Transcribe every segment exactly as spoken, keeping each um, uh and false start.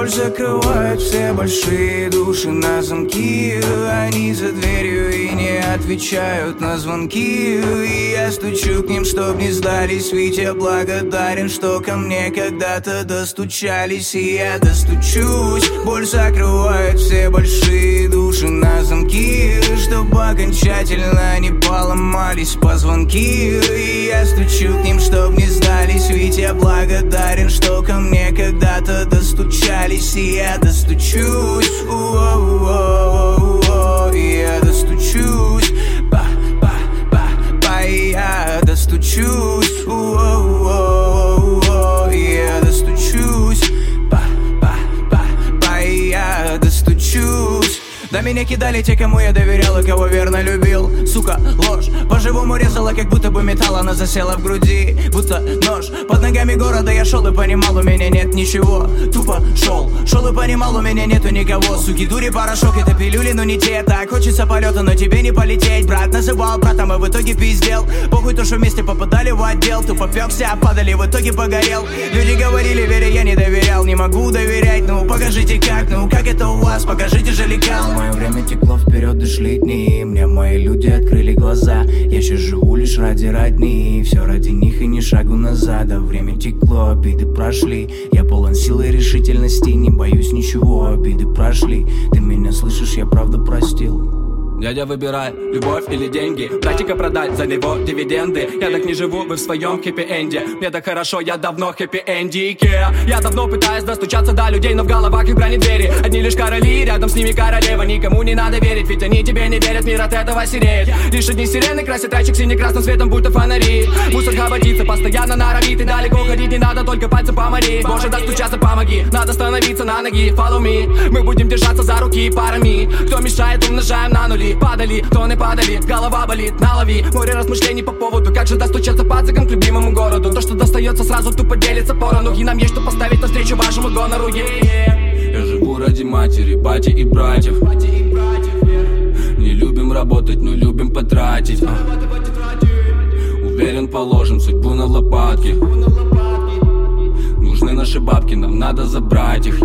Боль закрывает все большие души на замки. Они за дверью и не отвечают на звонки. И я стучу к ним, чтоб не сдались. Ведь я благодарен, что ко мне когда-то достучались. И я достучусь. Боль закрывает все большие души на замки, чтоб окончательно не поломались позвонки. И я стучу к ним, чтоб не сдались. Ведь я благодарен, что ко мне когда-то достучались. И я достучусь. У-о-о-о-о-о. И я достучусь. Па-па-па-па. И я достучусь. У-о-о-о-о-о. И я достучусь. Па-па-па-па. И я достучусь. Да меня кидали те, кому я доверял и кого верно любил. Сука, ложь, по-живому резала, как будто бы металл, она засела в груди, будто нож. Под ногами города я шел и понимал, у меня нет ничего. Тупо шел, шел и понимал, у меня нету никого. Суки, дури, порошок, это пилюли, но не те. Так хочется полета, но тебе не полететь. Брат называл братом, и в итоге пиздел. Похуй то, что вместе попадали в отдел. Тупо пёкся, падали, в итоге погорел. Люди говорили, вере я не доверял. Не могу доверять, ну покажите как, ну как это у вас, покажите же лекал. Мое время текло вперед и шли дни. Мне мои люди открыли глаза. Я сейчас живу лишь ради родни. Все ради них и ни шагу назад. А время текло, обиды прошли. Я полон силы и решительности. Не боюсь ничего, обиды прошли. Ты меня слышишь, я правда простил. Дядя, выбирай, любовь или деньги. Братика продать, за него дивиденды. Я так не живу, вы в своем хэппи-энде. Мне так хорошо, я давно хэппи-эндике. Я давно пытаюсь достучаться до людей, но в головах их брони двери. Одни лишь короли, рядом с ними королева. Никому не надо верить, ведь они тебе не верят. Мир от этого сереет. Лишь одни сирены красят трачек сине-красным светом, будто фонари. Мусор хоботится, постоянно норовит. И далеко ходить не надо, только пальцем помоли. Боже, достучаться помоги, надо становиться на ноги. Follow me, мы будем держаться за руки парами. Кто мешает, умножаем на нули. Падали, то не падали, голова болит, налови. Море размышлений по поводу, как же достучаться пацикам к любимому городу. То, что достается сразу, тупо делится порону. И нам есть что поставить навстречу вашему гонору. Yeah. Я живу ради матери, бати и братьев. Не любим работать, но любим потратить. Уверен, положим судьбу на лопатки. Нужны наши бабки, нам надо забрать их. И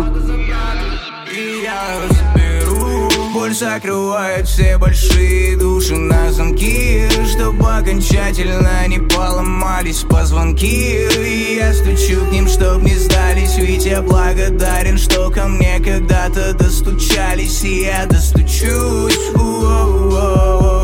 я заберу. Боль закрывает все большие души на замки, чтобы окончательно не поломались позвонки. И я стучу к ним, чтоб не сдались. Ведь я благодарен, что ко мне когда-то достучались. И я достучусь. У-о-о-о-о.